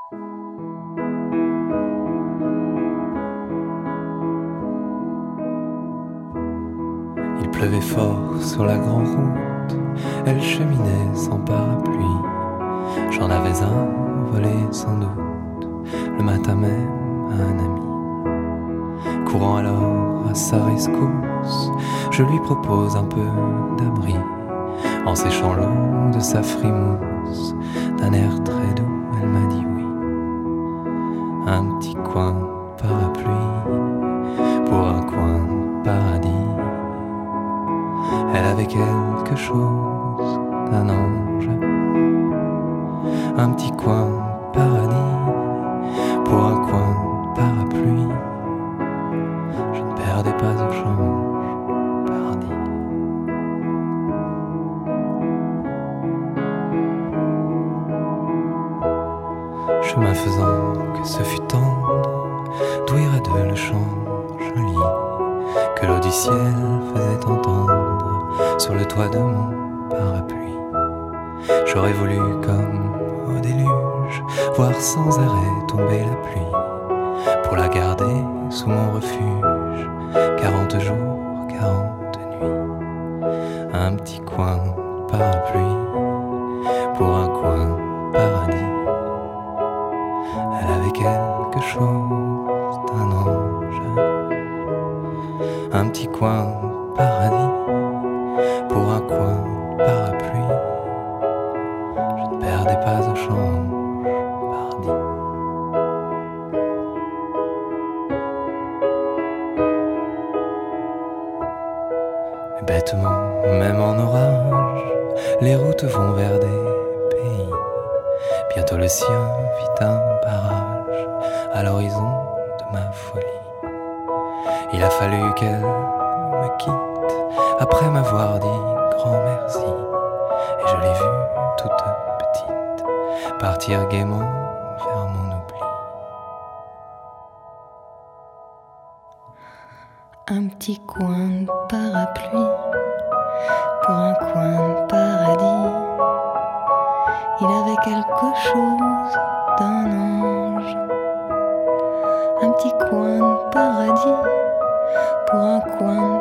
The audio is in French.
Il pleuvait fort sur la grande route, elle cheminait sans parapluie. J'en avais un volé sans doute, le matin même à un ami. Courant alors à sa rescousse, je lui propose un peu d'abri, en séchant l'eau de sa frimousse. D'un air très doux, elle m'a dit oui. Un petit coin de parapluie pour un coin de paradis. Elle avait quelque chose d'un ange. Un petit coin de paradis pour un coin de parapluie. Je ne perdais pas au change, pardi. Chemin faisant que ce fut tendre, d'ouïr à deux le chant joli que l'eau du ciel faisait entendre sur le toit de mon parapluie. J'aurais voulu, comme au déluge, voir sans arrêt tomber la pluie, pour la garder sous mon refuge, 40 jours, 40 nuits. Un petit coin de parapluie pour un coin de paradis. Elle avait quelque chose d'un ange. Un petit coin de paradis pour un coin de parapluie. Je ne perdais pas au change, pardi. Mais bêtement, même en orage, les routes vont vers des pays. Bientôt le sien vit un barrage à l'horizon de ma folie. Il a fallu qu'elle me quitte après m'avoir dit grand merci. Et je l'ai vue toute petite partir gaiement vers mon oubli. Un petit coin de parapluie pour un coin de paradis. Il avait quelque chose d'un ange. Un petit coin de paradis pour un coin